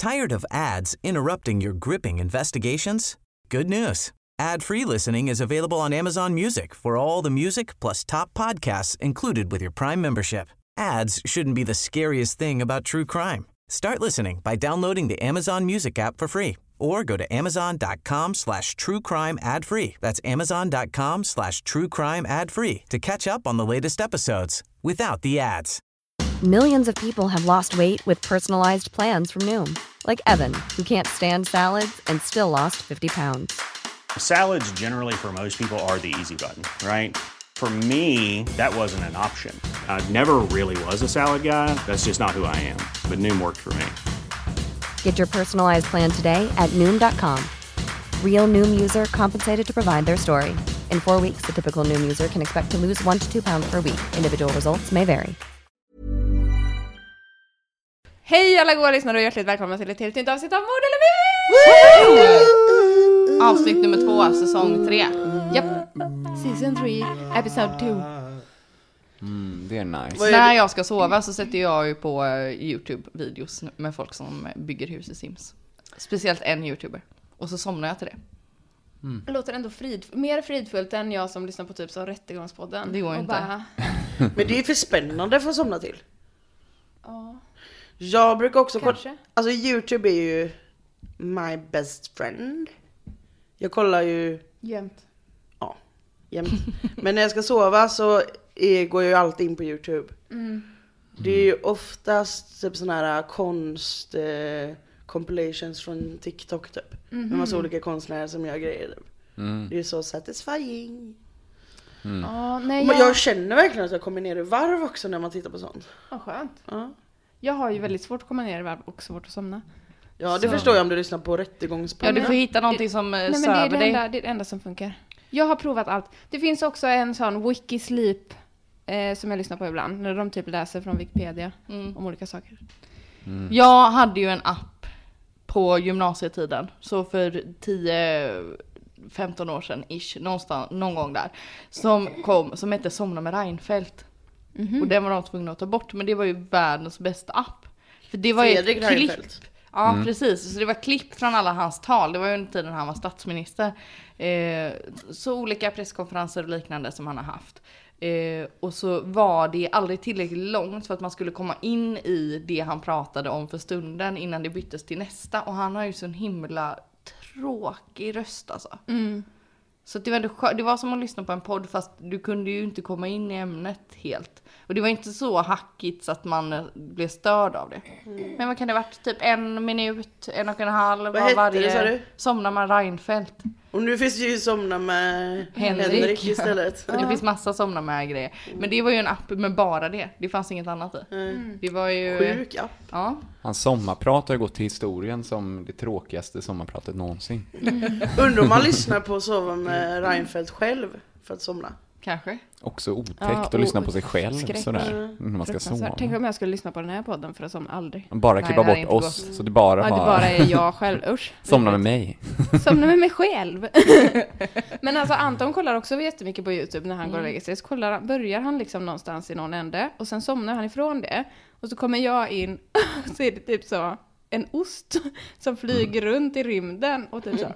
Tired of ads interrupting your gripping investigations? Good news. Ad-free listening is available on Amazon Music for all the music plus top podcasts included with your Prime membership. Ads shouldn't be the scariest thing about true crime. Start listening by downloading the Amazon Music app for free or go to amazon.com/truecrime ad-free. That's amazon.com/truecrime ad-free to catch up on the latest episodes without the ads. Millions of people have lost weight with personalized plans from Noom. Like Evan, who can't stand salads and still lost 50 pounds. Salads generally for most people are the easy button, right? For me, that wasn't an option. I never really was a salad guy. That's just not who I am. But Noom worked for me. Get your personalized plan today at Noom.com. Real Noom user compensated to provide their story. In 4 weeks, the typical Noom user can expect to lose 1 to 2 pounds per week. Individual results may vary. Hej alla goda lyssnare och hjärtligt välkomna till ett helt nytt avsnitt av Mord eller Myt! Avsnitt nummer 2, säsong 3. Japp, season 3, episode 2. Det är nice. När jag ska sova så sätter jag ju på YouTube-videos med folk som bygger hus i Sims. Speciellt en YouTuber. Och så somnar jag till det. Det låter ändå mer fridfullt än jag som lyssnar på typ så Rättegångspodden. Det går och inte. Bara... Men det är ju för spännande för att somna till. Ja. Jag brukar också Kanske. alltså YouTube är ju my best friend. Jag kollar ju Jämt. jämt. Men när jag ska sova så går jag ju alltid in på YouTube. Det är ju oftast typ såna här konst compilations från TikTok typ. Med massa olika konstnärer som gör grejer typ. Det är ju så satisfying. Ja, nej, Men jag känner verkligen att jag kommer ner i varv också när man tittar på sånt. Ja, skönt. Ja. Jag har ju väldigt svårt att komma ner i varv och svårt att somna. Ja, det förstår jag om du lyssnar på Rättegångspodden. Ja, du får hitta någonting som söver dig. Det är det enda som funkar. Jag har provat allt. Det finns också en sån Wikisleep som jag lyssnar på ibland. När de typ läser från Wikipedia om olika saker. Jag hade ju en app på gymnasietiden. Så för 10-15 år sedan ish, någon gång där. Som hette Somna med Reinfeldt. Och den var de tvungna att ta bort. Men det var ju världens bästa app. För det var Fredrik ju klipp. Reinfeldt. Ja, precis. Så det var klipp från alla hans tal. Det var ju under tiden han var statsminister. Så olika presskonferenser och liknande som han har haft. Och så var det aldrig tillräckligt långt för att man skulle komma in i det han pratade om för stunden innan det byttes till nästa. Och han har ju så en himla tråkig röst alltså. Så det var som att lyssna på en podd, fast du kunde ju inte komma in i ämnet helt. Och det var inte så hackigt så att man blev störd av det. Men vad kan det ha varit? Typ 1 minut, 1,5. Vad hette det, sa du? Somna med Reinfeldt. Och nu finns det ju Somna med Henrik istället. Det finns massa somna med grejer. Men det var ju en app med bara det. Det fanns inget annat i. Det var ju... Sjuk app. Ja. Hans sommarprat har gått till historien som det tråkigaste sommarpratet någonsin. Undrar om man lyssnar på Sova med Reinfeldt själv för att somna. Kanske. Också otäckt att lyssna på sig själv skräck. sådär när man ska sova. Tänk om jag skulle lyssna på den här podden för att somna aldrig. Bara klippa Nej, det bort hade oss inte så det bara Ja, det var bara är jag själv. Usch. somna med mig. Somna med mig själv. Men alltså Anton kollar också jättemycket på YouTube när han går och lägger sig. Så börjar han liksom någonstans i någon ände. Och sen somnar han ifrån det. Och så kommer jag in och så är det typ så en ost som flyger runt i rymden. Och typ så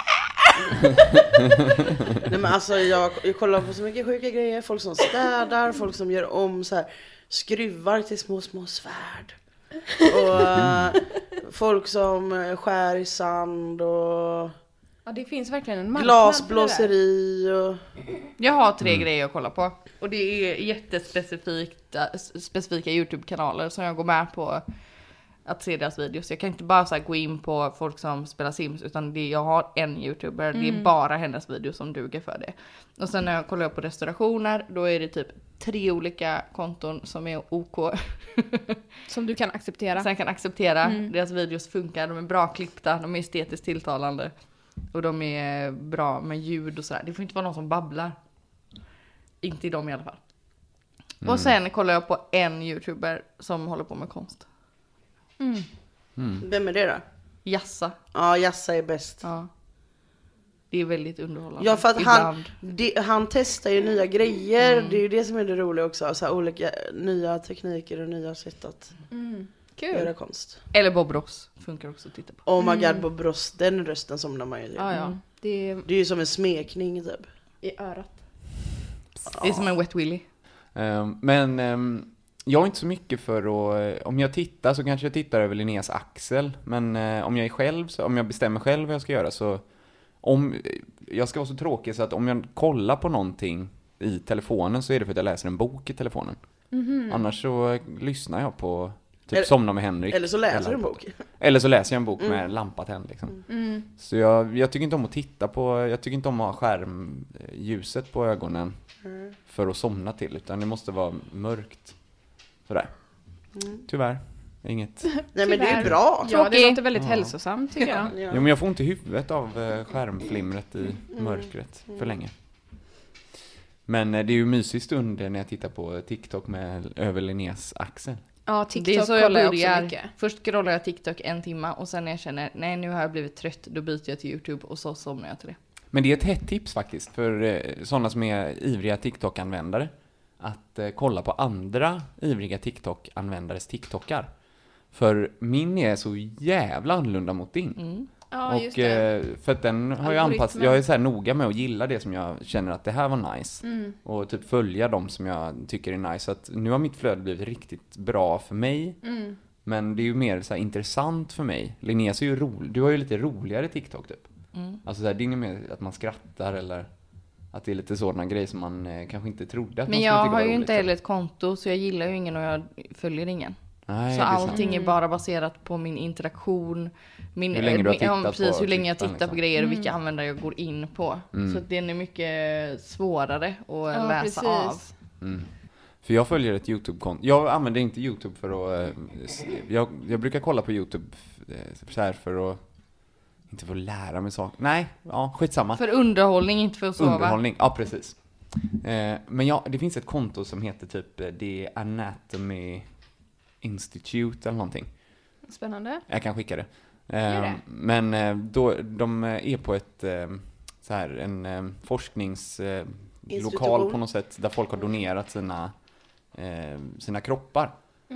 Nej, men alltså jag kollar på så mycket sjuka grejer. Folk som städar, folk som gör om så här skruvar till små svärd. Och folk som skär i sand och ja, det finns verkligen en marknad glasblåseri och... Jag har 3 grejer att kolla på. Och det är jättespecifika YouTube-kanaler som jag går med på att se deras videos. Jag kan inte bara så här gå in på folk som spelar Sims, utan jag har en YouTuber. Det är bara hennes videos som duger för det. Och sen när jag kollar på restaurationer, då är det typ 3 olika konton som är OK. som du kan acceptera. Sen kan acceptera. Deras videos funkar, de är bra klippta, de är estetiskt tilltalande. Och de är bra med ljud och sådär. Det får inte vara någon som babblar. Inte i dem i alla fall. Och sen kollar jag på en YouTuber som håller på med konst. Vem är det då? Jassa. Ja, Jassa är bäst. Ja. Det är väldigt underhållande. Ja, för att han testar ju nya grejer. Det är ju det som är det roliga också. Så här, olika nya tekniker och nya sätt att... Kul. göra konst. Eller Bob Ross funkar också att titta på. Oh my god, Bob Ross, den rösten somnar man ju till. Ja. Det är Det är ju som en smekning typ. i örat. Det är som en Wet Willy. Men jag är inte så mycket för att... Om jag tittar så kanske jag tittar över Linneas axel. Men om jag är själv, så, om jag bestämmer själv vad jag ska göra så... Om jag ska vara så tråkig så att om jag kollar på någonting i telefonen så är det för att jag läser en bok i telefonen. Annars så lyssnar jag på typ Somna med Henrik. Eller så läser du en bok. Eller så läser jag en bok med lampa tänd liksom. Så jag tycker inte om att titta på, jag tycker inte om att ha skärmljuset på ögonen för att somna till, utan det måste vara mörkt. Sådär. Tyvärr. Inget. Nej men det är ju bra. Ja, det låter väldigt hälsosamt tycker jag. Jo, men jag får inte i huvudet av skärmflimret i mörkret för länge. Men det är ju mysig stund när jag tittar på TikTok med över Linneas axel. Ja, Det är TikTok så jag kollar jag också börjar. mycket. Först scrollar jag TikTok 1 timme och sen när jag känner nej nu har jag blivit trött, då byter jag till YouTube och så somnar jag till det. Men det är ett hett tips faktiskt för sådana som är ivriga TikTok-användare. Att kolla på andra ivriga TikTok-användares TikTokar. För min är så jävla annorlunda mot din. Ja, just Och det. för att den har jag anpassat. Jag är så här noga med att gilla det som jag känner att det här var nice. Och typ följa dem som jag tycker är nice. Så att nu har mitt flöde blivit riktigt bra för mig. Men det är ju mer så här intressant för mig. Linnea är ju rolig. Du har ju lite roligare TikTok typ. Alltså så här, din är mer att man skrattar eller att det är lite sådana grejer som man kanske inte trodde att Men man skulle jag tycka har var ju roligt, inte heller ett konto så jag gillar ju ingen och jag följer ingen. Nej, Så det är sant. allting är bara baserat på min interaktion. Hur länge du har tittat precis, på hur länge jag klippen, tittar på liksom. grejer och vilka användare jag går in på. Så att den är mycket svårare att läsa av. För jag följer ett YouTube-konto. Jag använder inte YouTube för att... jag brukar kolla på YouTube så här för att... Inte för att lära mig saker. Nej, ja, skitsamma. För underhållning, inte för att sova. Underhållning, ja precis. Men ja, det finns ett konto som heter typ The Anatomy Institute eller någonting. Spännande. Jag kan skicka det. det. Men då, de är på ett så här, en forskningslokal på något sätt där folk har donerat sina kroppar.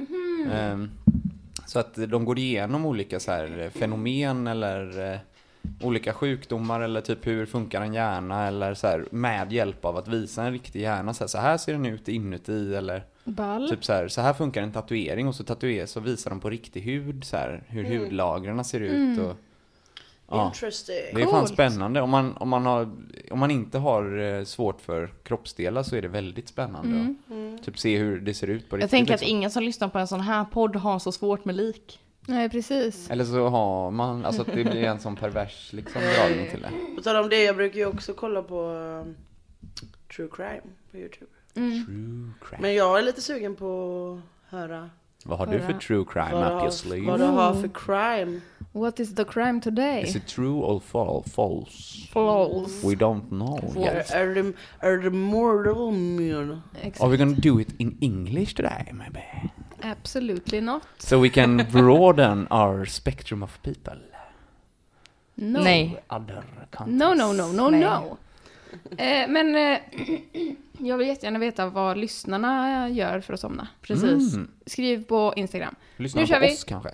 Så att de går igenom olika så här fenomen eller olika sjukdomar eller typ hur funkar en hjärna eller så här, med hjälp av att visa en riktig hjärna. Så här ser den ut inuti eller Ball. typ så här funkar en tatuering och så visar de på riktig hud så här, hur hudlagren ser ut och Interesting. det är fan Coolt. spännande. Om man inte har svårt för kroppsdelar så är det väldigt spännande att typ se hur det ser ut på riktigt. Jag tänker att liksom. ingen som lyssnar på en sån här podd har så svårt med lik. Nej, precis. Eller så har man, alltså att det blir en sån pervers liksom dragning till det. På tal om det, jag brukar ju också kolla på True Crime på YouTube. True crime. Men jag är lite sugen på att höra Vad har du för true crime up your sleeve? vad du har för crime. What is the crime today? Is it true or false? False. We don't know yet. Är det mortal immune? Are we gonna do it in English today, maybe? Absolutely not. So we can broaden our spectrum of people. No. Nej. Other countries. No. Nej. Men jag vill jättegärna veta vad lyssnarna gör för att somna. Precis. Skriv på Instagram. Lyssna Nu på kör vi. oss kanske.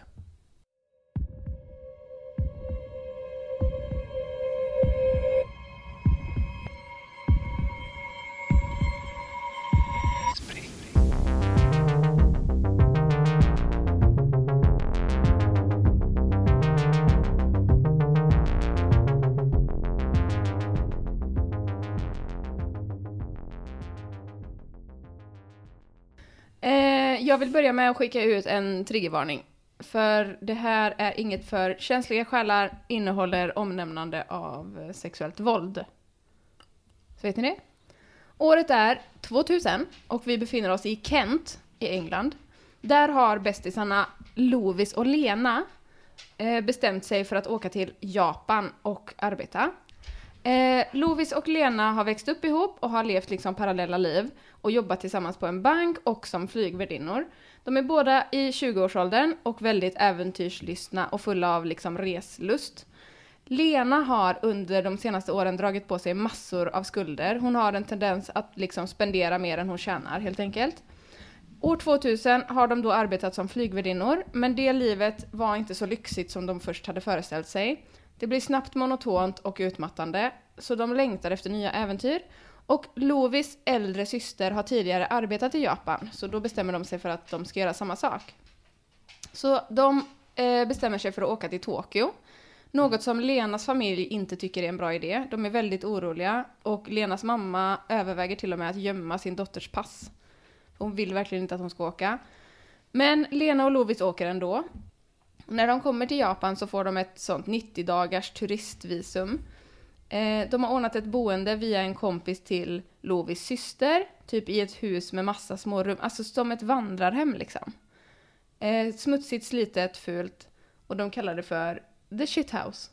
Jag vill börja med att skicka ut en triggervarning. För det här är inget för känsliga själar, innehåller omnämnande av sexuellt våld. Så vet ni det? Året är 2000 och vi befinner oss i Kent i England. Där har bästisarna Lovis och Lena bestämt sig för att åka till Japan och arbeta. Lovis och Lena har växt upp ihop och har levt liksom parallella liv och jobbat tillsammans på en bank och som flygvärdinnor. De är båda i 20-årsåldern och väldigt äventyrslystna och fulla av liksom reslust. Lena har under de senaste åren dragit på sig massor av skulder. Hon har en tendens att liksom spendera mer än hon tjänar helt enkelt. År 2000 har de då arbetat som flygvärdinnor, men det livet var inte så lyxigt som de först hade föreställt sig. Det blir snabbt monotont och utmattande, så de längtar efter nya äventyr. Och Lovis äldre syster har tidigare arbetat i Japan, så då bestämmer de sig för att de ska göra samma sak. Så de bestämmer sig för att åka till Tokyo. Något som Lenas familj inte tycker är en bra idé. De är väldigt oroliga och Lenas mamma överväger till och med att gömma sin dotters pass. Hon vill verkligen inte att hon ska åka. Men Lena och Lovis åker ändå. När de kommer till Japan så får de ett sånt 90-dagars turistvisum. De har ordnat ett boende via en kompis till Lovis syster. Typ i ett hus med massa små rum. Alltså som ett vandrarhem liksom. Smutsigt, slitet, fult. Och de kallar det för The Shit House.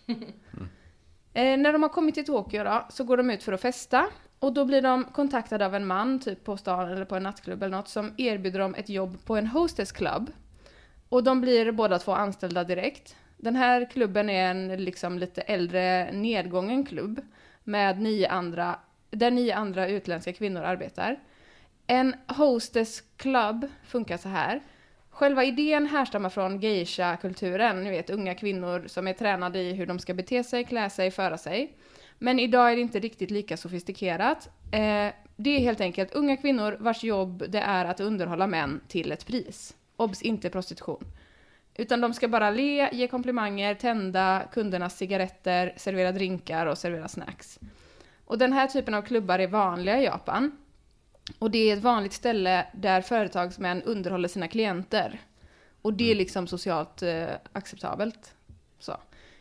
När de har kommit till Tokyo då, så går de ut för att festa. Och då blir de kontaktade av en man typ på stan eller på en nattklubb eller något som erbjuder dem ett jobb på en hostess club. Och de blir båda två anställda direkt. Den här klubben är en liksom lite äldre nedgången klubb med 9 andra utländska kvinnor arbetar. En hostess club funkar så här. Själva idén härstammar från geisha-kulturen, ni vet unga kvinnor som är tränade i hur de ska bete sig, klä sig, föra sig. Men idag är det inte riktigt lika sofistikerat. Det är helt enkelt unga kvinnor vars jobb det är att underhålla män till ett pris. Obs, inte prostitution. Utan de ska bara le, ge komplimanger, tända kundernas cigaretter, servera drinkar och servera snacks. Och den här typen av klubbar är vanliga i Japan. Och det är ett vanligt ställe där företagsmän underhåller sina klienter. Och det är liksom socialt acceptabelt. Så.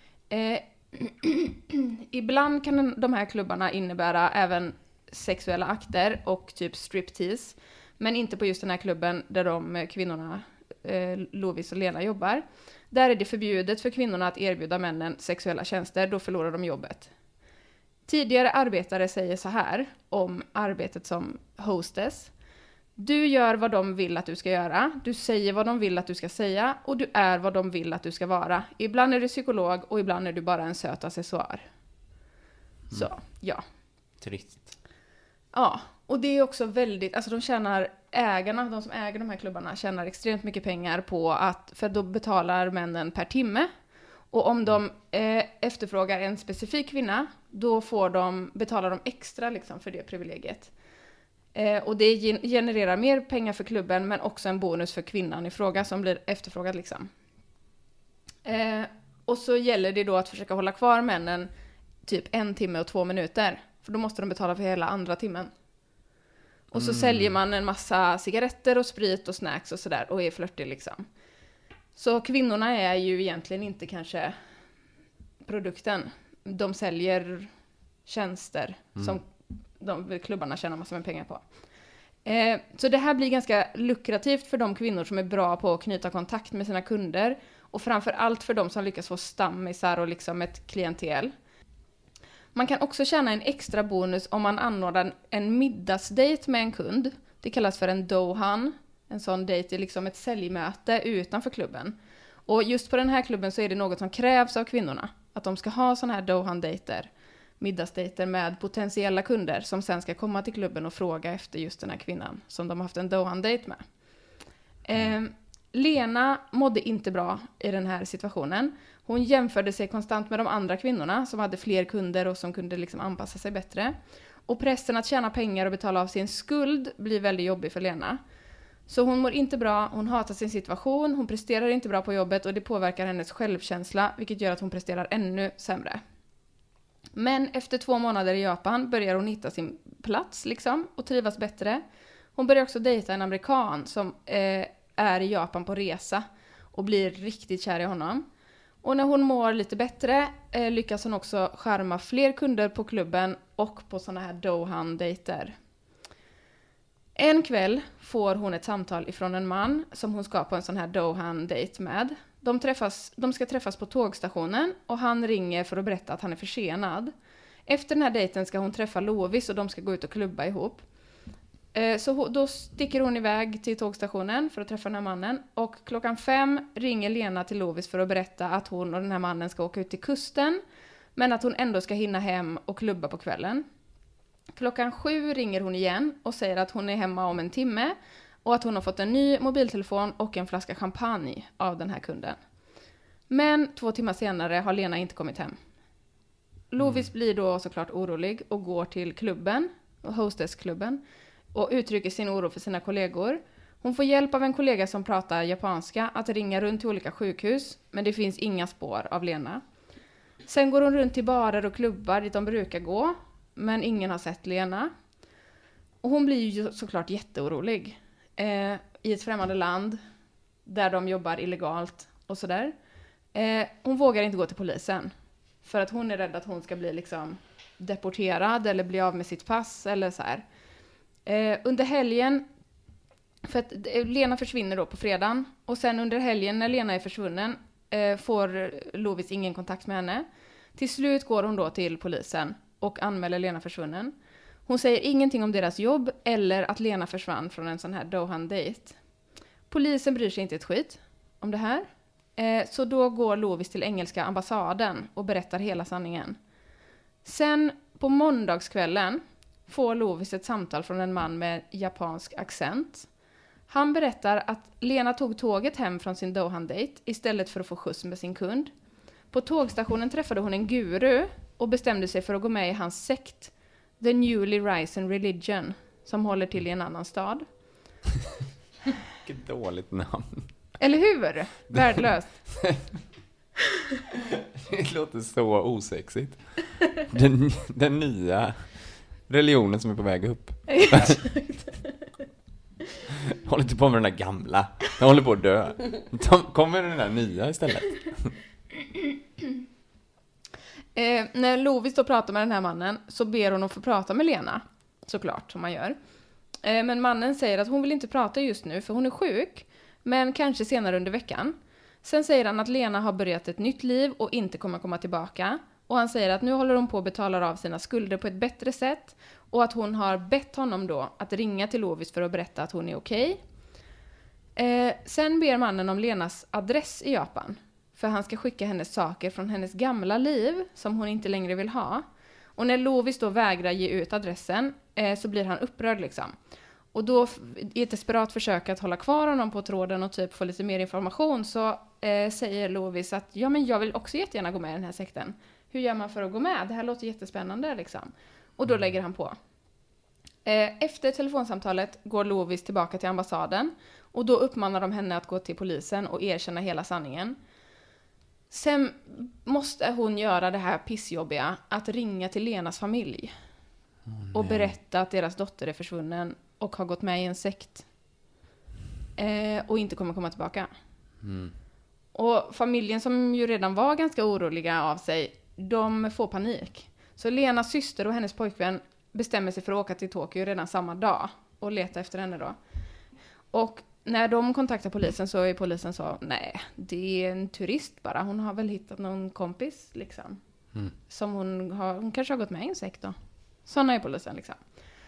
Ibland kan de här klubbarna innebära även sexuella akter och typ striptease. Men inte på just den här klubben där de kvinnorna, Lovis och Lena, jobbar. Där är det förbjudet för kvinnorna att erbjuda männen sexuella tjänster, då förlorar de jobbet. Tidigare arbetare säger så här om arbetet som hostess. Du gör vad de vill att du ska göra, du säger vad de vill att du ska säga och du är vad de vill att du ska vara. Ibland är du psykolog och ibland är du bara en söt accessoar. Så, ja. Trist. Ja, och det är också väldigt, alltså de som äger de här klubbarna tjänar extremt mycket pengar på att, för då betalar männen per timme. Och om de efterfrågar en specifik kvinna, då betalar de extra liksom för det privilegiet. Och det genererar mer pengar för klubben, men också en bonus för kvinnan i fråga som blir efterfrågad liksom. Och så gäller det då att försöka hålla kvar männen typ 1 timme och 2 minuter. För då måste de betala för hela andra timmen. Och så säljer man en massa cigaretter och sprit och snacks och sådär och är flörtig liksom. Så kvinnorna är ju egentligen inte kanske produkten. De säljer tjänster som de klubbarna tjänar massor med pengar på. Så det här blir ganska lukrativt för de kvinnor som är bra på att knyta kontakt med sina kunder. Och framför allt för de som lyckas få stammisar och liksom ett klientel. Man kan också tjäna en extra bonus om man anordnar en middagsdate med en kund. Det kallas för en dohan. En sån date är liksom ett säljmöte utanför klubben. Och just på den här klubben så är det något som krävs av kvinnorna. Att de ska ha såna här dohan-dejter, middagsdejter med potentiella kunder som sen ska komma till klubben och fråga efter just den här kvinnan som de har haft en dohan-dejt med. Lena mådde inte bra i den här situationen. Hon jämförde sig konstant med de andra kvinnorna som hade fler kunder och som kunde liksom anpassa sig bättre. Och pressen att tjäna pengar och betala av sin skuld blir väldigt jobbig för Lena. Så hon mår inte bra, hon hatar sin situation, hon presterar inte bra på jobbet och det påverkar hennes självkänsla, vilket gör att hon presterar ännu sämre. Men efter 2 månader i Japan börjar hon hitta sin plats liksom och trivas bättre. Hon börjar också dejta en amerikan som är i Japan på resa och blir riktigt kär i honom. Och när hon mår lite bättre lyckas hon också skärma fler kunder på klubben och på såna här dohan-dejter. En kväll får hon ett samtal ifrån en man som hon ska på en sån här dohan-date med. De ska träffas på tågstationen och han ringer för att berätta att han är försenad. Efter den här dejten ska hon träffa Lovis och de ska gå ut och klubba ihop. Så då sticker hon iväg till tågstationen för att träffa den här mannen. Och 5:00 ringer Lena till Lovis för att berätta att hon och den här mannen ska åka ut till kusten. Men att hon ändå ska hinna hem och klubba på kvällen. 7:00 ringer hon igen och säger att hon är hemma om 1 timme. och att hon har fått en ny mobiltelefon och en flaska champagne av den här kunden. Men 2 timmar senare har Lena inte kommit hem. Lovis blir då såklart orolig och går till klubben, hostessklubben, och uttrycker sin oro för sina kollegor. Hon får hjälp av en kollega som pratar japanska att ringa runt till olika sjukhus, men det finns inga spår av Lena. Sen går hon runt till barer och klubbar dit de brukar gå, men ingen har sett Lena. Och hon blir ju såklart jätteorolig i ett främmande land där de jobbar illegalt och sådär. Hon vågar inte gå till polisen för att hon är rädd att hon ska bli liksom deporterad eller bli av med sitt pass eller så här. Under helgen, för att Lena försvinner då på fredagen, och sen under helgen när Lena är försvunnen får Lovis ingen kontakt med henne. Till slut går hon då till polisen och anmäler Lena försvunnen. Hon säger ingenting om deras jobb eller att Lena försvann från en sån här Dohan-date. Polisen bryr sig inte ett skit om det här. Så då går Lovis till engelska ambassaden och berättar hela sanningen. Sen på måndagskvällen får Lovis ett samtal från en man med japansk accent. Han berättar att Lena tog tåget hem från sin Dohan-date istället för att få skjuts med sin kund. På tågstationen träffade hon en guru och bestämde sig för att gå med i hans sekt, The Newly Risen Religion, som håller till i en annan stad. Vilket dåligt namn. Eller hur? Värdelöst. Det låter så osexigt. Den nya religionen som är på väg upp. Håller inte på med den där gamla. Den håller på att dö. Kommer den där nya istället? När Lovis då pratar med den här mannen så ber hon att få prata med Lena. Såklart, som man gör. Men mannen säger att hon vill inte prata just nu för hon är sjuk. Men kanske senare under veckan. Sen säger han att Lena har börjat ett nytt liv och inte kommer komma tillbaka. Och han säger att nu håller hon på att betala av sina skulder på ett bättre sätt. Och att hon har bett honom då att ringa till Lovis för att berätta att hon är okej. Sen ber mannen om Lenas adress i Japan. För han ska skicka hennes saker från hennes gamla liv som hon inte längre vill ha. Och när Lovis då vägrar ge ut adressen så blir han upprörd liksom. Och då i ett desperat försök att hålla kvar honom på tråden och typ få lite mer information så säger Lovis att ja, men jag vill också jättegärna gå med i den här sekten. Hur gör man för att gå med? Det här låter jättespännande liksom. Och då lägger han på. Efter telefonsamtalet går Lovis tillbaka till ambassaden och då uppmanar de henne att gå till polisen och erkänna hela sanningen. Sen måste hon göra det här pissjobbiga att ringa till Lenas familj och berätta att deras dotter är försvunnen och har gått med i en sekt och inte kommer komma tillbaka. Och familjen som ju redan var ganska oroliga av sig, de får panik. Så Lenas syster och hennes pojkvän bestämmer sig för att åka till Tokyo redan samma dag och leta efter henne då. Och när de kontaktar polisen så är polisen så, nej, det är en turist bara. Hon har väl hittat någon kompis liksom. Som hon kanske har gått med i en sekt då. Såna är polisen liksom.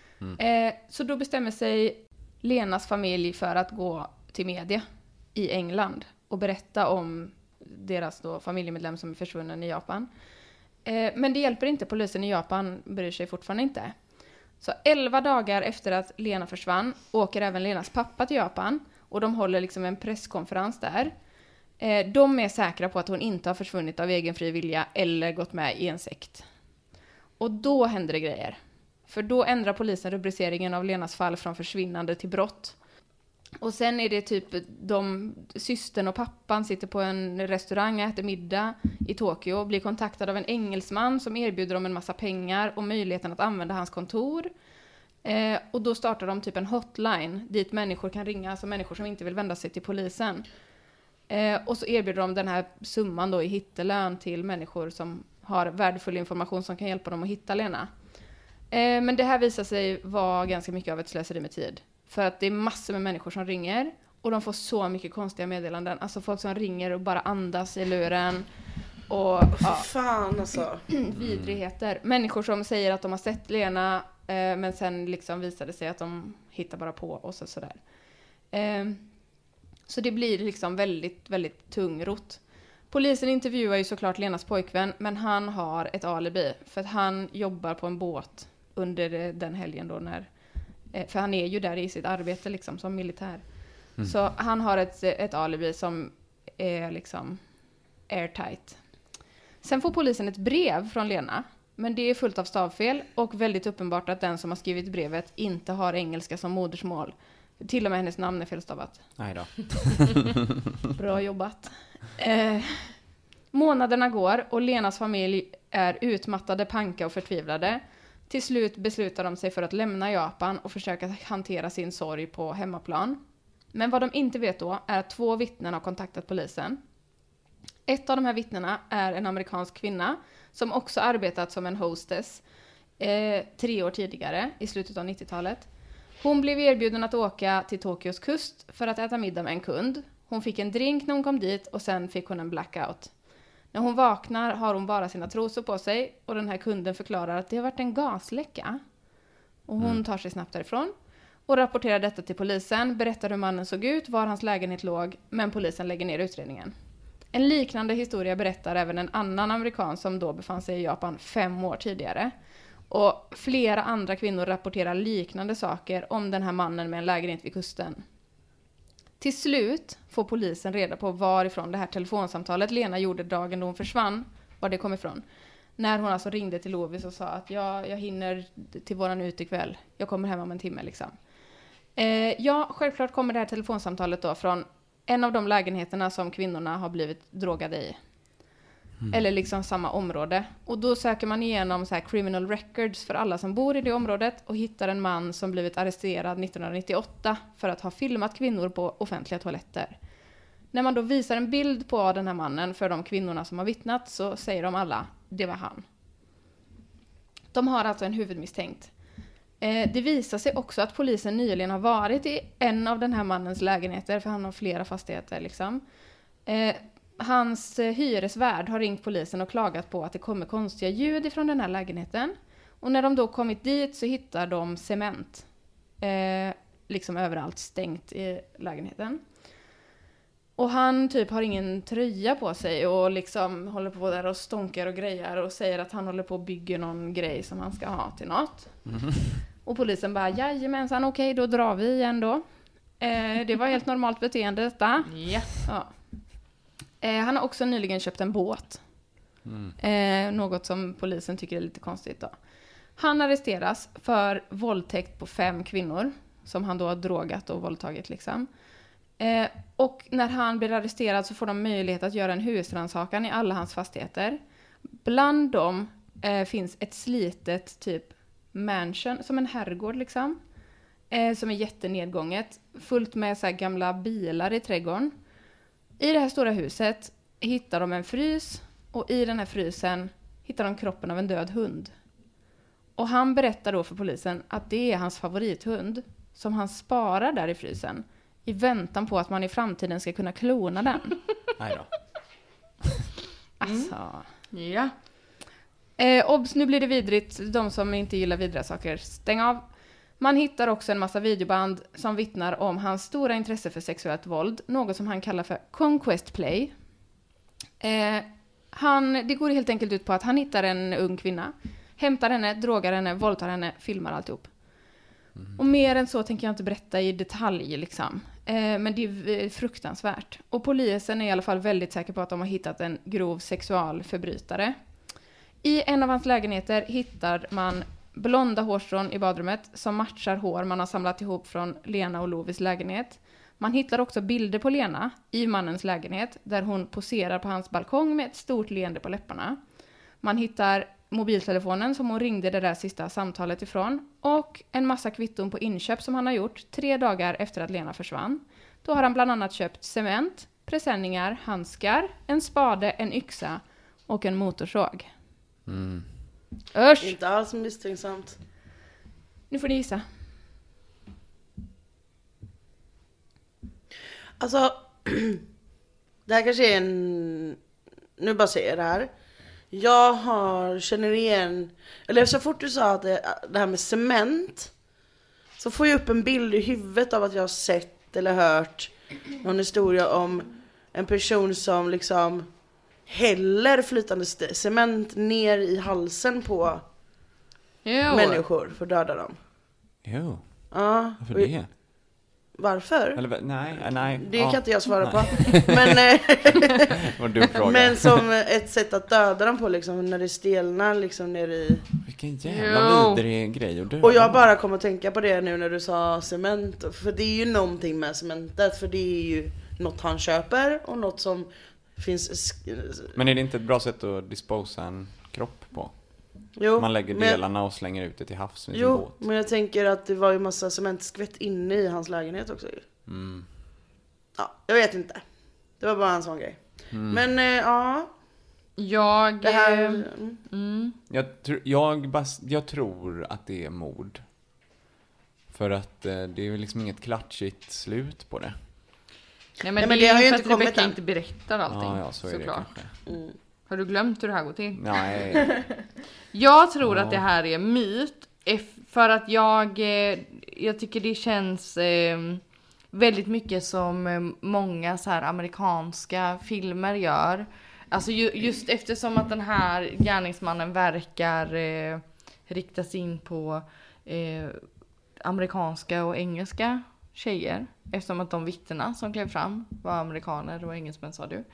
Så då bestämmer sig Lenas familj för att gå till media i England och berätta om deras då familjemedlem som är försvunnen i Japan. Men det hjälper inte, polisen i Japan bryr sig fortfarande inte. Så 11 dagar efter att Lena försvann åker även Lenas pappa till Japan och de håller liksom en presskonferens där. De är säkra på att hon inte har försvunnit av egen fri vilja eller gått med i en sekt. Och då händer det grejer. För då ändrar polisen rubriceringen av Lenas fall från försvinnande till brott. Och sen är det typ systern och pappan sitter på en restaurang och äter middag i Tokyo och blir kontaktad av en engelsman som erbjuder dem en massa pengar och möjligheten att använda hans kontor. Och då startar de typ en hotline dit människor kan ringa, alltså människor som inte vill vända sig till polisen. Och så erbjuder de den här summan då i hittelön till människor som har värdefull information som kan hjälpa dem att hitta Lena. Men det här visar sig vara ganska mycket av ett slöseri med tid. För att det är massor med människor som ringer och de får så mycket konstiga meddelanden. Alltså folk som ringer och bara andas i luren. Och Fan alltså. Vidrigheter. Människor som säger att de har sett Lena men sen liksom visade sig att de hittar bara på och sådär. Så det blir liksom väldigt, väldigt tungrot. Polisen intervjuar ju såklart Lenas pojkvän, men han har ett alibi. För att han jobbar på en båt under den helgen då när För han är ju där i sitt arbete liksom som militär. Så han har ett alibi som är liksom airtight. Sen får polisen ett brev från Lena. Men det är fullt av stavfel och väldigt uppenbart att den som har skrivit brevet inte har engelska som modersmål. Till och med hennes namn är felstavat. Nej då. Bra jobbat. Månaderna går och Lenas familj är utmattade, panka och förtvivlade. Till slut beslutar de sig för att lämna Japan och försöka hantera sin sorg på hemmaplan. Men vad de inte vet då är att 2 vittnen har kontaktat polisen. Ett av de här vittnena är en amerikansk kvinna som också arbetat som en hostess 3 år tidigare i slutet av 90-talet. Hon blev erbjuden att åka till Tokyos kust för att äta middag med en kund. Hon fick en drink när hon kom dit och sen fick hon en blackout. När hon vaknar har hon bara sina trosor på sig och den här kunden förklarar att det har varit en gasläcka. Och hon tar sig snabbt därifrån och rapporterar detta till polisen, berättar hur mannen såg ut, var hans lägenhet låg, men polisen lägger ner utredningen. En liknande historia berättar även en annan amerikan som då befann sig i Japan 5 år tidigare. Och flera andra kvinnor rapporterar liknande saker om den här mannen med en lägenhet vid kusten. Till slut får polisen reda på varifrån det här telefonsamtalet Lena gjorde dagen då hon försvann, var det kom ifrån. När hon alltså ringde till Lovis och sa att jag hinner till våran utekväll. Jag kommer hem om en timme liksom. Självklart kommer det här telefonsamtalet då från en av de lägenheterna som kvinnorna har blivit drogade i. Eller liksom samma område. Och då söker man igenom så här criminal records för alla som bor i det området och hittar en man som blivit arresterad 1998 för att ha filmat kvinnor på offentliga toaletter. När man då visar en bild på den här mannen för de kvinnorna som har vittnat så säger de alla, det var han. De har alltså en huvudmisstänkt. Det visar sig också att polisen nyligen har varit i en av den här mannens lägenheter, för han har flera fastigheter liksom. Hans hyresvärd har ringt polisen och klagat på att det kommer konstiga ljud ifrån den här lägenheten. Och när de då kommit dit så hittar de cement. Liksom överallt stängt i lägenheten. Och han typ har ingen tröja på sig och liksom håller på där och stånkar och grejer och säger att han håller på och bygger någon grej som han ska ha till något. Och polisen bara, jajamensan, okej, då drar vi igen då. Det var helt normalt beteende detta. Ja. Han har också nyligen köpt en båt. Något som polisen tycker är lite konstigt då. Han arresteras för våldtäkt på 5 kvinnor som han då har drogat och våldtagit liksom. Och när han blir arresterad så får de möjlighet att göra en husrannsakan i alla hans fastigheter. Bland dem finns ett slitet typ mansion, som en herrgård liksom. Som är jättenedgånget. Fullt med så här gamla bilar i trädgården. I det här stora huset hittar de en frys. Och i den här frysen hittar de kroppen av en död hund. Och han berättar då för polisen att det är hans favorithund. Som han sparar där i frysen. I väntan på att man i framtiden ska kunna klona den. Nej då. Alltså. Ja. Obs, nu blir det vidrigt. De som inte gillar vidriga saker, stäng av. Man hittar också en massa videoband som vittnar om hans stora intresse för sexuellt våld. Något som han kallar för conquest play. Det går helt enkelt ut på att han hittar en ung kvinna. Hämtar henne, drogar henne, våldtar henne, filmar alltihop. Och mer än så tänker jag inte berätta i detalj liksom. Men det är fruktansvärt. Och polisen är i alla fall väldigt säker på att de har hittat en grov sexualförbrytare. I en av hans lägenheter hittar man blonda hårstrån i badrummet som matchar hår man har samlat ihop från Lena och Lovis lägenhet. Man hittar också bilder på Lena i mannens lägenhet där hon poserar på hans balkong med ett stort leende på läpparna. Man hittar mobiltelefonen som hon ringde det där sista samtalet ifrån och en massa kvitton på inköp som han har gjort 3 dagar efter att Lena försvann. Då har han bland annat köpt cement, presenningar, handskar, en spade, en yxa och en motorsåg. Usch! Inte alls misstänksamt. Nu får ni gissa. Alltså, det här kanske är en... Nu bara säger jag det här. Känner igen... Eller så fort du sa att det här med cement, så får jag upp en bild i huvudet av att jag har sett eller hört någon historia om en person som liksom häller flytande cement ner i halsen på människor för att döda dem. Jo. Ja. Varför det? Varför? Eller, nej. Det kan inte jag svara på. Vad du frågar. Men som ett sätt att döda dem på liksom, när det stelnar liksom ner i... Vilken jävla vidrig grej att döda. Och jag bara kom att tänka på det nu när du sa cement. För det är ju någonting med cementet. För det är ju något han köper och något som finns... Men är det inte ett bra sätt att disposa en kropp på? Jo, Man lägger delarna och slänger ut det till havs med sin båt. Men jag tänker att det var ju massa cementskvätt inne i hans lägenhet också. Ja, jag vet inte. Det var bara en sån grej. Men ja. Jag... Jag tror att det är mord. För att det är ju liksom inget klatschigt slut på det. Nej, men det har ju inte kommit än. Inte berättar allting. Ja, så är såklart. Det kanske. Har du glömt hur det här går till? Nej. Jag tror att det här är myt. För att jag tycker det känns väldigt mycket som många så här amerikanska filmer gör. Alltså just eftersom att den här gärningsmannen verkar riktas in på amerikanska och engelska tjejer. Eftersom att de vittnena som klev fram var amerikaner och engelsmän, sa du.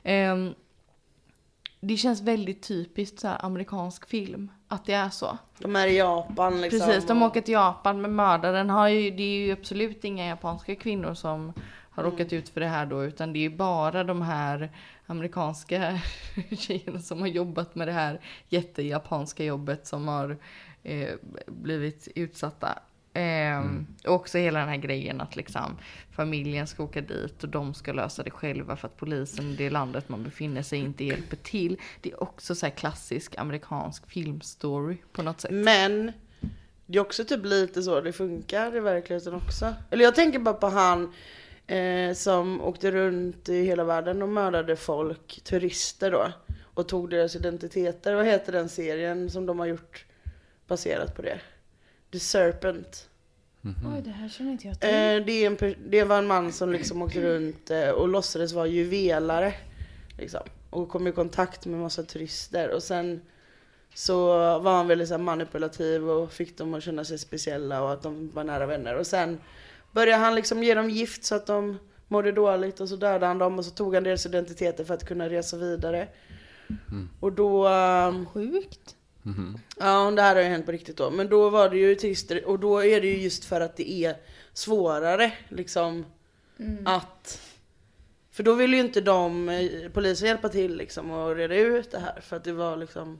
Det känns väldigt typiskt så här amerikansk film att det är så. De är i Japan liksom. Precis, de åker till Japan, men mördaren det är ju absolut inga japanska kvinnor som har råkat ut för det här då, utan det är ju bara de här amerikanska tjejerna som har jobbat med det här jättejapanska jobbet som har blivit utsatta. Och också hela den här grejen att liksom familjen ska åka dit och de ska lösa det själva för att polisen i det landet man befinner sig inte hjälper till. Det är också så här klassisk amerikansk filmstory på något sätt. Men det är också typ lite så det funkar i verkligheten också. Eller jag tänker bara på han som åkte runt i hela världen och mördade folk, turister då, och tog deras identiteter. Vad heter den serien som de har gjort baserat på det? The Serpent. Oj, det här känner inte jag till. Det var en man som liksom åkte runt och låtsades vara juvelare liksom, och kom i kontakt med massa turister, och sen så var han väldigt så här manipulativ och fick dem att känna sig speciella och att de var nära vänner, och sen började han liksom ge dem gift så att de mådde dåligt, och så dödade han dem och så tog han deras identiteter för att kunna resa vidare. Och då Sjukt. Ja, det här har ju hänt på riktigt då. Men då var det ju turister, och då är det ju just för att det är svårare liksom att... För då vill ju inte polisen hjälpa till liksom och reda ut det här, för att det var liksom...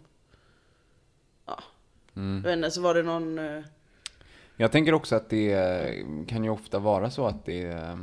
Ja, jag vet inte, så var det någon... Jag tänker också att det kan ju ofta vara så att det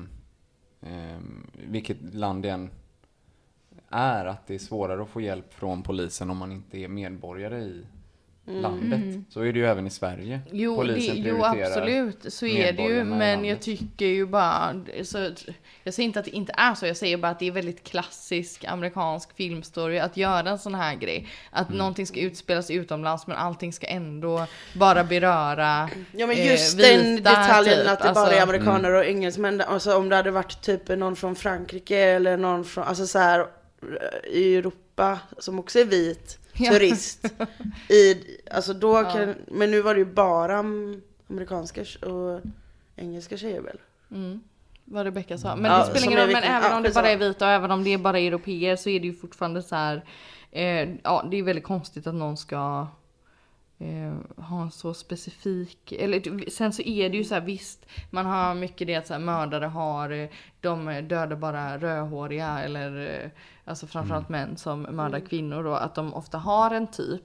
vilket land det än är, att det är svårare att få hjälp från polisen om man inte är medborgare i landet. Så är det ju även i Sverige. Jo, absolut. Så är det ju. Men jag tycker ju bara... Så, jag säger inte att det inte är så. Jag säger bara att det är väldigt klassisk amerikansk filmstory att göra en sån här grej. Att någonting ska utspelas utomlands, men allting ska ändå bara beröra Ja, men just den detaljen typ. att det bara är amerikaner och engelsmän. Alltså om det hade varit typ någon från Frankrike eller någon från... Alltså så här i Europa som också är vit turist alltså då kan, men nu var det ju bara amerikanska och engelska tjejer väl. Vad Rebecca sa. Men det spelar ingen roll, men även om det bara är vita och även om det är bara europeer, så är det ju fortfarande så här det är väldigt konstigt att någon ska ha en så specifik, eller sen så är det ju så här, visst man har mycket det att så här, mördare har, de dödar bara rödhåriga eller alltså framförallt män som mördar kvinnor då, att de ofta har en typ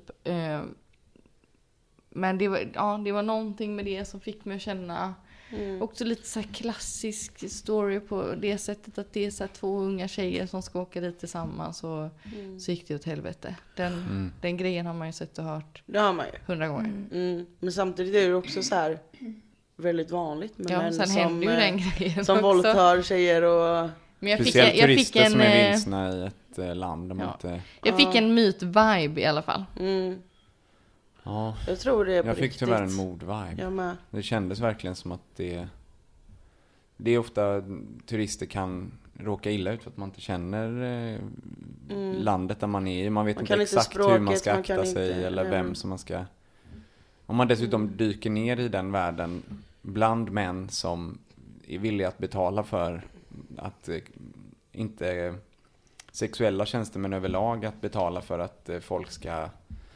men det var någonting med det som fick mig att känna också lite så här klassisk story på det sättet att det är så här två unga tjejer som ska åka dit tillsammans och så gick det åt helvete. Den grejen har man ju sett och hört. Det har man ju 100 gånger. Men samtidigt är det också så här väldigt vanligt med män sen händer ju den grejen som våldtar tjejer och... Men jag fick turister en som är vilsna i ett land. Jag fick en myt-vibe i alla fall. Ja, jag tror det är på jag fick riktigt. tyvärr en mord-vibe. Det kändes verkligen som att det är ofta turister kan råka illa ut för att man inte känner landet där man är i. Man vet inte exakt språket, hur man ska akta sig eller vem som man ska... Om man dessutom dyker ner i den världen bland män som är villiga att betala för att inte sexuella tjänster men överlag att betala för att folk ska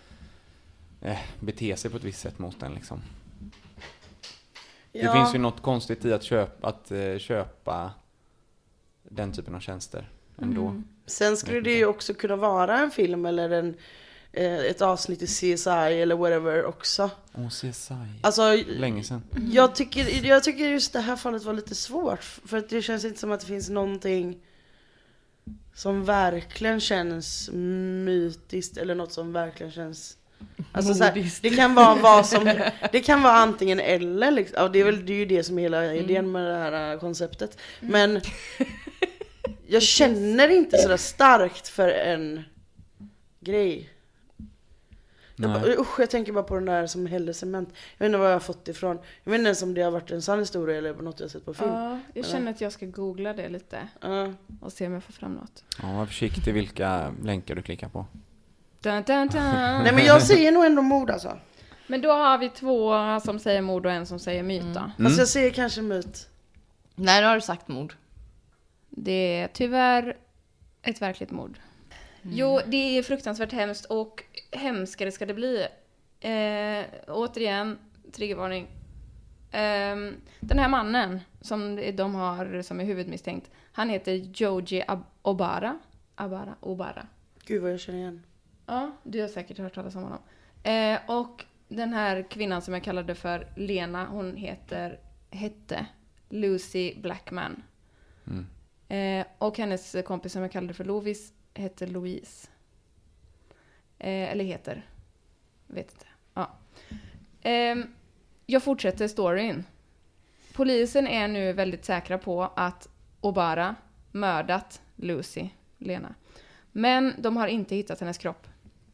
bete sig på ett visst sätt mot den liksom. Det finns ju något konstigt i att köpa den typen av tjänster ändå. Sen skulle det ju också kunna vara en film eller ett avsnitt i CSI eller whatever också. CSI. Alltså, länge sedan. Jag tycker just det här fallet var lite svårt. För att det känns inte som att det finns någonting som verkligen känns mytiskt. Eller något som verkligen känns... Alltså så här, det kan vara det kan vara antingen eller liksom. Det är ju det som är hela idén med det här konceptet. Men jag känner inte så där starkt för en grej. Jag tänker bara på den där som häller cement. Jag vet inte vad jag har fått ifrån. Jag vet inte ens om det har varit en sann historia eller något jag sett på film. Ja, jag känner att jag ska googla det lite. Och se om jag får fram något. Ja, var försiktig vilka länkar du klickar på. Dun, dun, dun. Nej, men jag säger nog ändå mord alltså. Men då har vi 2 som säger mord och en som säger myt då. Fast jag säger kanske myt. Nej, då har du sagt mord. Det är tyvärr ett verkligt mord. Jo, det är fruktansvärt hemskt och hemskare ska det bli. Återigen, triggervarning. Den här mannen som de har som är huvudmisstänkt, han heter Joji Obara. Gud vad jag känner igen. Ja, du har säkert hört talas om honom. Och den här kvinnan som jag kallade för Lena, hon hette Lucy Blackman. Och hennes kompis som jag kallade för Lovis hette Louise. Eller heter. Vet inte. Ja. Jag fortsätter storyn. Polisen är nu väldigt säkra på att Obara mördat Lucy, Lena. Men de har inte hittat hennes kropp.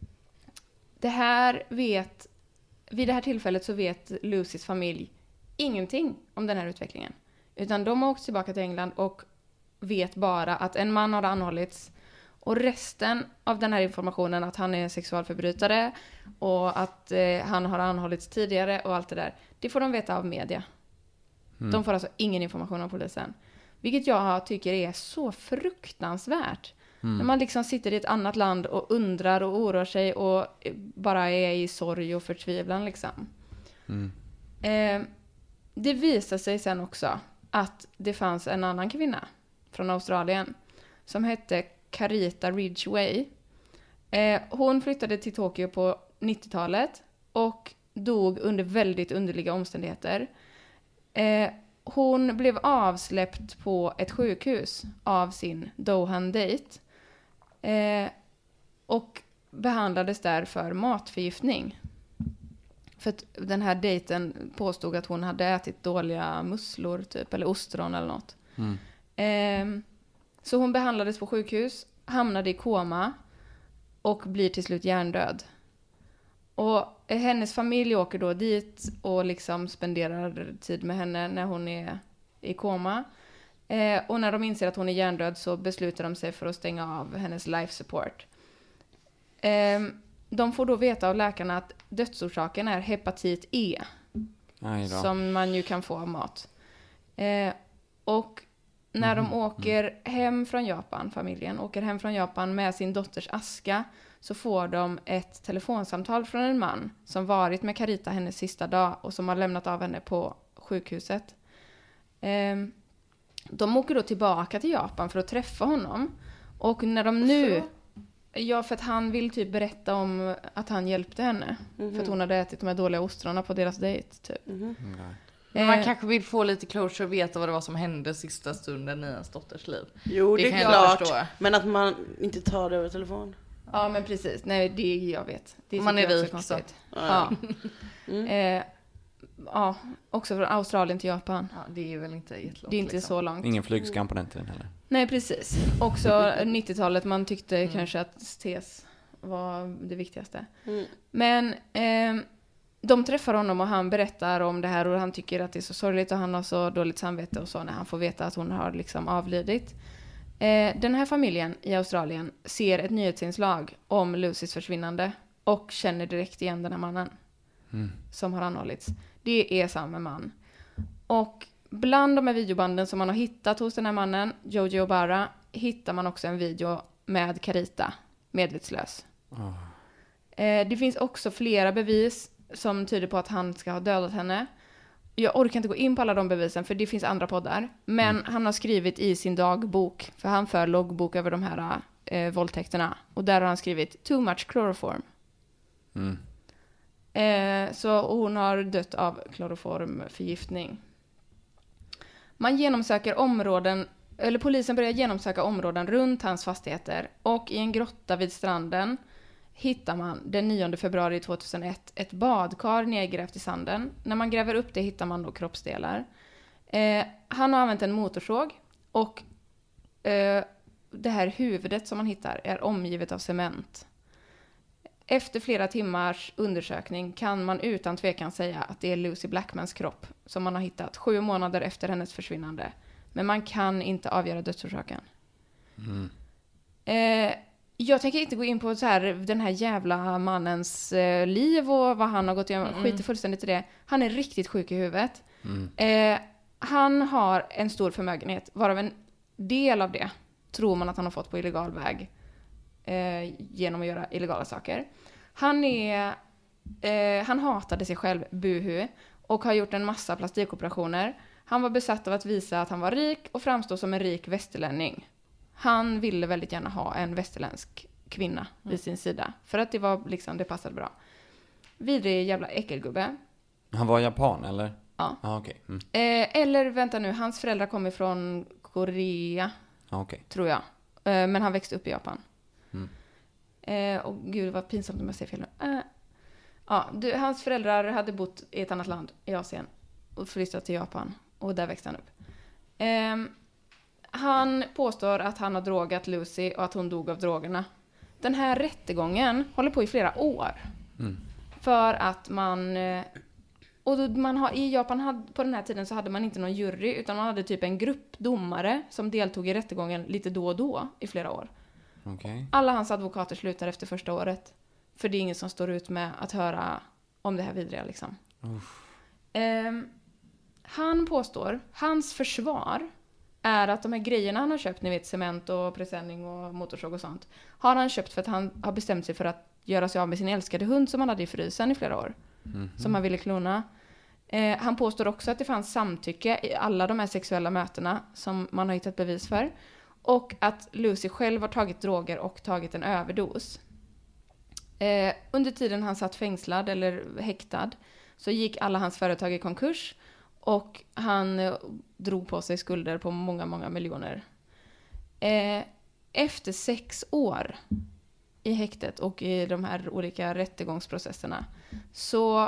Vid det här tillfället så vet Lucys familj ingenting om den här utvecklingen. Utan de har åkt tillbaka till England och vet bara att en man har anhållits. Och resten av den här informationen, att han är sexualförbrytare och att han har anhållits tidigare och allt det där, det får de veta av media. De får alltså ingen information av polisen. Vilket jag tycker är så fruktansvärt. När man liksom sitter i ett annat land och undrar och oroar sig och bara är i sorg och förtvivlan liksom. Det visar sig sen också att det fanns en annan kvinna från Australien som hette Carita Ridgway. Hon flyttade till Tokyo på 90-talet och dog under väldigt underliga omständigheter. Hon blev avsläppt på ett sjukhus av sin Dohan-date och behandlades där för matförgiftning. För att den här dejten påstod att hon hade ätit dåliga musslor typ, eller ostron eller något. Så hon behandlades på sjukhus, hamnade i koma och blir till slut hjärndöd. Och hennes familj åker då dit och liksom spenderar tid med henne när hon är i koma. Och när de inser att hon är hjärndöd så beslutar de sig för att stänga av hennes life support. De får då veta av läkarna att dödsorsaken är hepatit E. Som man ju kan få av mat. Och när de åker hem från Japan, familjen åker hem från Japan med sin dotters aska, så får de ett telefonsamtal från en man som varit med Carita hennes sista dag och som har lämnat av henne på sjukhuset. De åker då tillbaka till Japan för att träffa honom. Och när de nu... Ja, för att han vill typ berätta om att han hjälpte henne. För att hon hade ätit de här dåliga ostrarna på deras dejt, typ. Men man kanske vill få lite closure och veta vad det var som hände sista stunden i ens dotters liv. Jo, det är klart. Men att man inte tar det över telefon. Ja, men precis. Nej, det jag vet. Det man är rik så. Ja. Ja, också från Australien till Japan. Ja, det är väl inte jättelångt. Det är inte liksom så långt. Ingen flygskam på den tiden heller. Nej, precis. Också 90-talet, man tyckte kanske att stes var det viktigaste. Men de träffar honom och han berättar om det här och han tycker att det är så sorgligt och han har så dåligt samvete och så när han får veta att hon har liksom avlidit. Den här familjen i Australien ser ett nyhetsinslag om Lucys försvinnande och känner direkt igen den här mannen som har anhållits. Det är samma man. Och bland de här videobanden som man har hittat hos den här mannen, Joji Obara, hittar man också en video med Carita, medvetslös. Det finns också flera bevis som tyder på att han ska ha dödat henne. Jag orkar inte gå in på alla de bevisen, för det finns andra poddar. Men han har skrivit i sin dagbok, för han för loggbok över de här våldtäkterna. Och där har han skrivit too much chloroform. Så hon har dött av kloroformförgiftning. Polisen börjar genomsöka områden runt hans fastigheter. Och i en grotta vid stranden hittar man den 9 februari 2001 ett badkar nedgrävt i sanden. När man gräver upp det hittar man då kroppsdelar. Han har använt en motorsåg och det här huvudet som man hittar är omgivet av cement. Efter flera timmars undersökning kan man utan tvekan säga att det är Lucy Blackmans kropp som man har hittat 7 månader efter hennes försvinnande. Men man kan inte avgöra dödsorsaken. Jag tänker inte gå in på så här, den här jävla mannens liv och vad han har gått igenom. Skiter fullständigt i det. Han är riktigt sjuk i huvudet. Han har en stor förmögenhet, varav en del av det tror man att han har fått på illegal väg genom att göra illegala saker. Han hatade sig själv, buhu, och har gjort en massa plastikoperationer. Han var besatt av att visa att han var rik och framstå som en rik västerlänning. Han ville väldigt gärna ha en västerländsk kvinna vid sin sida. För att det var liksom, det passade bra. Vidrig jävla äckelgubbe. Han var japan, eller? Ja. Okay. Eller vänta nu, hans föräldrar kommer från Korea. Tror jag. Men han växte upp i Japan. Och gud vad pinsamt om jag säger fel nu. Hans föräldrar hade bott i ett annat land i Asien och flyttat till Japan. Och där växte han upp. Han påstår att han har drogat Lucy och att hon dog av drogerna. Den här rättegången håller på i flera år. För att i Japan på den här tiden så hade man inte någon jury, utan man hade typ en grupp domare som deltog i rättegången lite då och då i flera år. Alla hans advokater slutar efter första året. För det är ingen som står ut med att höra om det här vidriga liksom. Han påstår, hans försvar är att de här grejerna han har köpt, ni vet cement och presenning och motorsåg och sånt, har han köpt för att han har bestämt sig för att göra sig av med sin älskade hund som han hade i frysen i flera år. Som han ville klona. Han påstår också att det fanns samtycke i alla de här sexuella mötena som man har hittat bevis för. Och att Lucy själv har tagit droger och tagit en överdos. Under tiden han satt fängslad eller häktad så gick alla hans företag i konkurs. Och han drog på sig skulder på många, många miljoner. Efter 6 år i häktet och i de här olika rättegångsprocesserna så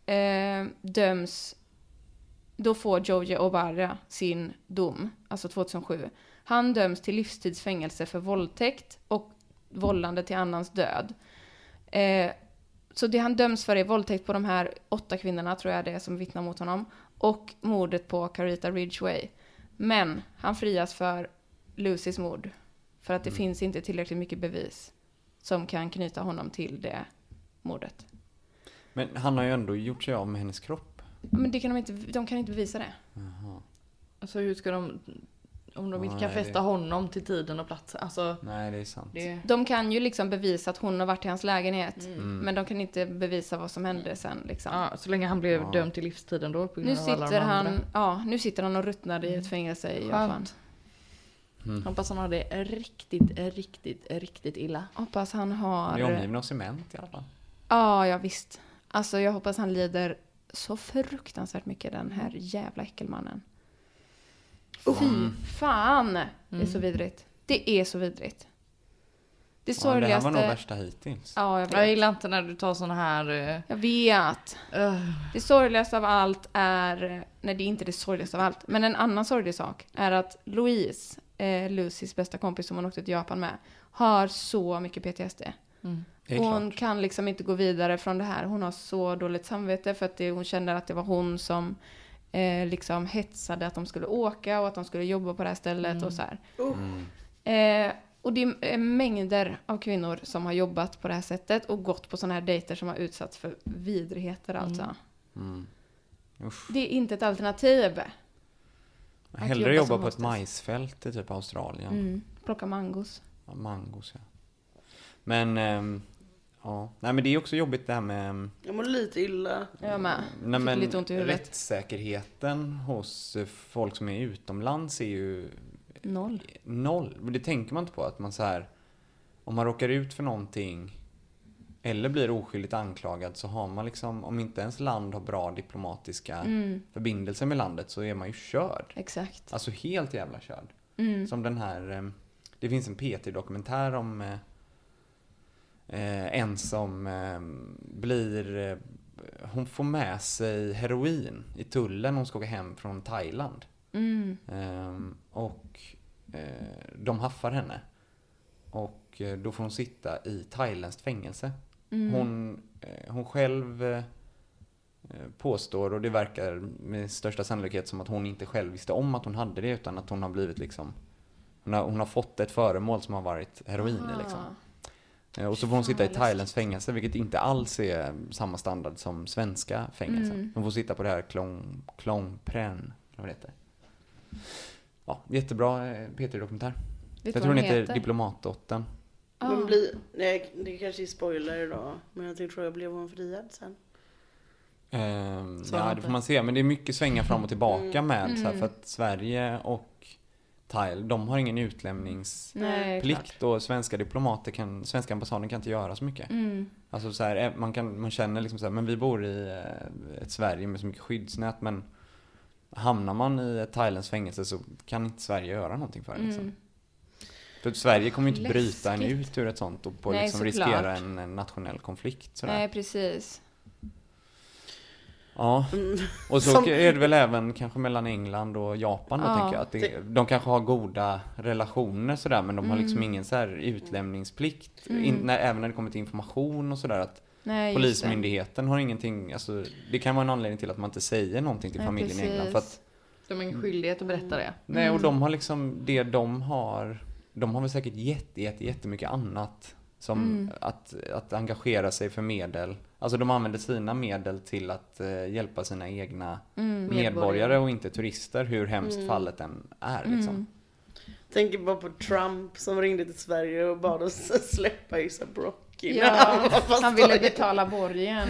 då får Joji Obara sin dom, alltså 2007. Han döms till livstidsfängelse för våldtäkt och vållande till annans död. Så det han döms för är våldtäkt på de här 8 kvinnorna, tror jag det är, som vittnar mot honom. Och mordet på Carita Ridgway. Men han frias för Lucys mord. För att det finns inte tillräckligt mycket bevis som kan knyta honom till det mordet. Men han har ju ändå gjort sig av med hennes kropp. Men de kan inte bevisa det. Alltså hur ska de... Om de inte kan fästa honom till tiden och platsen. Alltså, nej, det är sant. De kan ju liksom bevisa att hon har varit i hans lägenhet. Men de kan inte bevisa vad som hände sen. Liksom. Ja, så länge han blev dömd till livstiden då. På grund av alla de andra. Nu sitter han och ruttnar i ett fängelse i Japan. Hoppas han har det riktigt illa. Hoppas han har... Det är omgiven av cement i alla fall. Ja, visst. Alltså jag hoppas han lider så fruktansvärt mycket, den här jävla äckelmannen. Fy fan! Det är så vidrigt. Det är så vidrigt. Det sorgligaste... Det här var nog värsta hittills. Ja, jag vet. Jag gillar inte när du tar såna här... Jag vet. Det sorgligaste av allt är... Nej, det är inte det sorgligaste av allt. Men en annan sorglig sak är att Louise, Lucys bästa kompis som hon åkte till Japan med, har så mycket PTSD. Hon kan liksom inte gå vidare från det här. Hon har så dåligt samvete för att hon kände att det var hon som liksom hetsade att de skulle åka och att de skulle jobba på det här stället och så här. Och det är mängder av kvinnor som har jobbat på det här sättet och gått på såna här dejter som har utsatts för vidrigheter alltså. Det är inte ett alternativ. Hellre jobba på ett majsfält i typ Australien. Plocka mangos. Ja, mangos, ja. Men, ja. Nej, men det är också jobbigt det här med... Jag mår lite illa. Jag med. Nej, men lite ont i huvudet. Rättssäkerheten hos folk som är utomlands är ju... Noll. Men det tänker man inte på, att man så här... Om man råkar ut för någonting eller blir oskyldigt anklagad, så har man liksom, om inte ens land har bra diplomatiska förbindelser med landet, så är man ju körd. Exakt. Alltså helt jävla körd. Som den här, det finns en P3-dokumentär om en som blir, hon får med sig heroin i tullen, hon ska åka hem från Thailand. Och de haffar henne. Och då får hon sitta i thailändskt fängelse. Hon själv påstår, och det verkar med största sannolikhet som att hon inte själv visste om att hon hade det, utan att hon har blivit liksom, hon har fått ett föremål som har varit heroin i liksom. Och så får hon sitta i Thailands fängelse, vilket inte alls är samma standard som svenska fängelser. Hon får sitta på det här Klong Pren, vad heter det? Ja, jättebra P3-dokumentär. Jag tror den heter Diplomatdottern. Men nej, det kanske är spoiler idag. Men jag tänkte fråga, blev hon friad sen? Ja, det får man se. Men det är mycket svänga fram och tillbaka med. Så här, för att Sverige och Thailand, de har ingen utlämningsplikt. Och svenska diplomater svenska ambassaden kan inte göra så mycket. Alltså så här, man känner liksom så här, men vi bor i ett Sverige med så mycket skyddsnät. Men hamnar man i ett Thailands fängelse, så kan inte Sverige göra någonting för det liksom. För Sverige kommer ju inte bryta en ut ur ett sånt och på liksom riskera en nationell konflikt. Sådär. Nej, precis. Ja, och så är det väl även kanske mellan England och Japan då, tänker jag. Att de kanske har goda relationer sådär, men de har liksom ingen så här utlämningsplikt. Även när det kommer till information och sådär, att polismyndigheten har ingenting, alltså det kan vara en anledning till att man inte säger någonting till familjen i England. För att de har ingen skyldighet att berätta det. Nej, och de har liksom det de har väl säkert jättemycket annat som att engagera sig för medel. Alltså de använder sina medel till att hjälpa sina egna medborgare och inte turister, hur hemskt fallet än är liksom. Tänker bara på Trump som ringde till Sverige och bad oss släppa Issa Brocky. Ja, han ville betala borgen.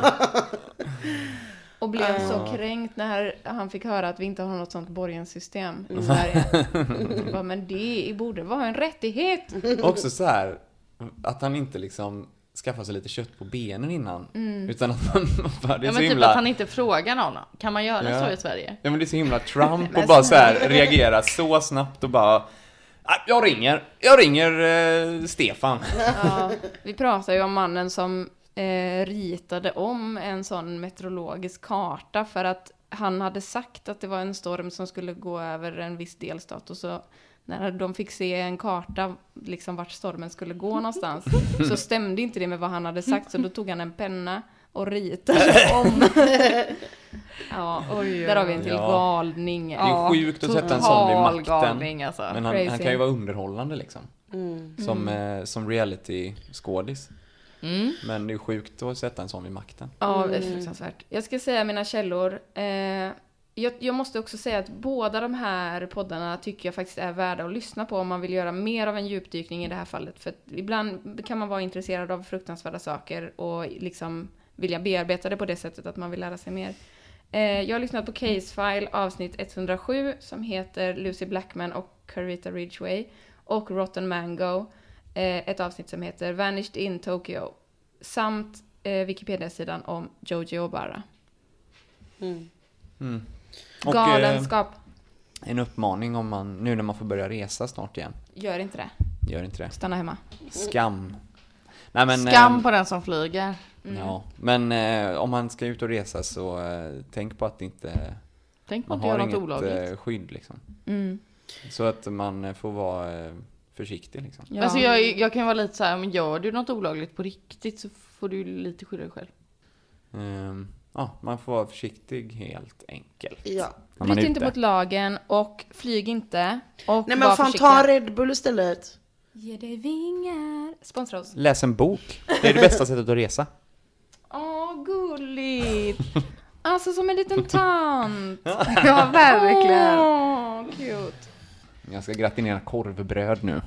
Och blev så kränkt när han fick höra att vi inte har något sånt borgenssystem i Sverige. Men det borde vara en rättighet. Också så här, att han inte liksom skaffar sig lite kött på benen innan. Utan att man bara, det är så men himla... typ att han inte frågar någon. Kan man göra så i Sverige? Ja, men det är så himla Trump och bara så här reagera så snabbt och bara... Jag ringer Stefan. Ja, vi pratar ju om mannen som ritade om en sån meteorologisk karta för att han hade sagt att det var en storm som skulle gå över en viss delstat, och så när de fick se en karta liksom vart stormen skulle gå någonstans så stämde inte det med vad han hade sagt, så då tog han en penna och ritade om. Ja, där har vi en till galning. Det är sjukt att sätta en sån vid makten. Galning, alltså. Men han kan ju vara underhållande liksom. Som reality-skådis. Men det är sjukt att sätta en sån vid makten. Ja, det är fruktansvärt. Jag ska säga mina källor. Jag måste också säga att båda de här poddarna tycker jag faktiskt är värda att lyssna på om man vill göra mer av en djupdykning i det här fallet. För ibland kan man vara intresserad av fruktansvärda saker och liksom vilja bearbeta det på det sättet att man vill lära sig mer. Jag har lyssnat på Casefile avsnitt 107 som heter Lucy Blackman och Carita Ridgway, och Rotten Mango, ett avsnitt som heter Vanished in Tokyo, samt Wikipedia-sidan om Joji Obara. Och, galenskap. En uppmaning om man, nu när man får börja resa snart igen. Gör inte det. Stanna hemma. Skam. Nej, men, skam på den som flyger. Ja, men om man ska ut och resa så tänk på att man har inget olagligt skydd liksom. Så att man får vara försiktig liksom. Ja. Alltså jag kan vara lite så här, men gör du något olagligt på riktigt så får du lite skydda dig själv. Ja, man får vara försiktig helt enkelt. Ja. Bryt inte mot lagen och flyg inte. Och nej, men fan, ta Red Bull istället. Ge dig vingar. Sponsra oss. Läs en bok. Det är det bästa sättet att resa. Åh, gulligt. Alltså som en liten tant. Ja, verkligen. Åh, cute. Jag ska gratinera korvbröd nu.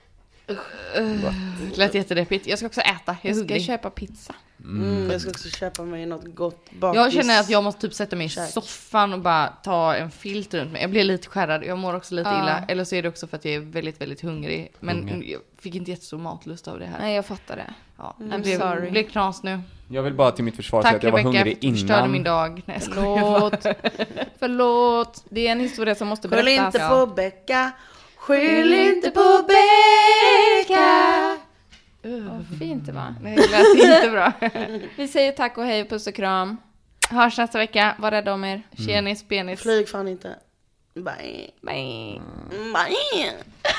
Det lät jättedeppigt. Jag ska också äta. Jag ska köpa pizza. Jag ska också köpa mig något gott bakis. Jag känner att jag måste typ sätta mig i soffan och bara ta en filt runt mig. Jag blir lite skärrad. Jag mår också lite illa. Eller så är det också för att jag är väldigt, väldigt hungrig. Men jag fick inte jättestor matlust av det här. Nej, jag fattar det. Ja, I'm blev knas nu. Jag vill bara till mitt försvar säga att jag var hungrig innan. Förstörde min dag. Nej, Förlåt. Det är en historia som måste berättas. Skyll inte på Becka. Skyll inte på Becka. Vad fint det var. Nej, det lät inte bra. Vi säger tack och hej, puss och kram. Hörs nästa vecka. Var rädda om er. Tjenis, benis. Flyg fan inte. Bye. Bye. Bye.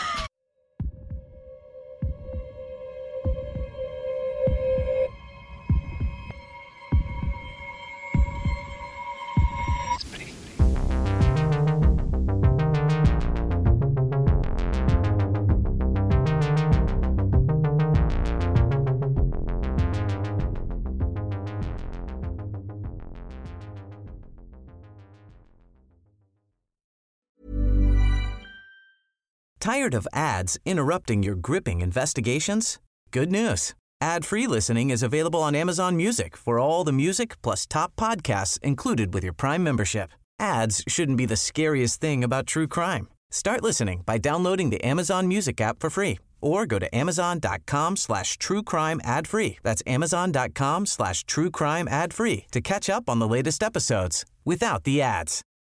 Tired of ads interrupting your gripping investigations? Good news. Ad-free listening is available on Amazon Music for all the music plus top podcasts included with your Prime membership. Ads shouldn't be the scariest thing about true crime. Start listening by downloading the Amazon Music app for free or go to amazon.com/truecrime ad-free. That's amazon.com/truecrime ad-free to catch up on the latest episodes without the ads.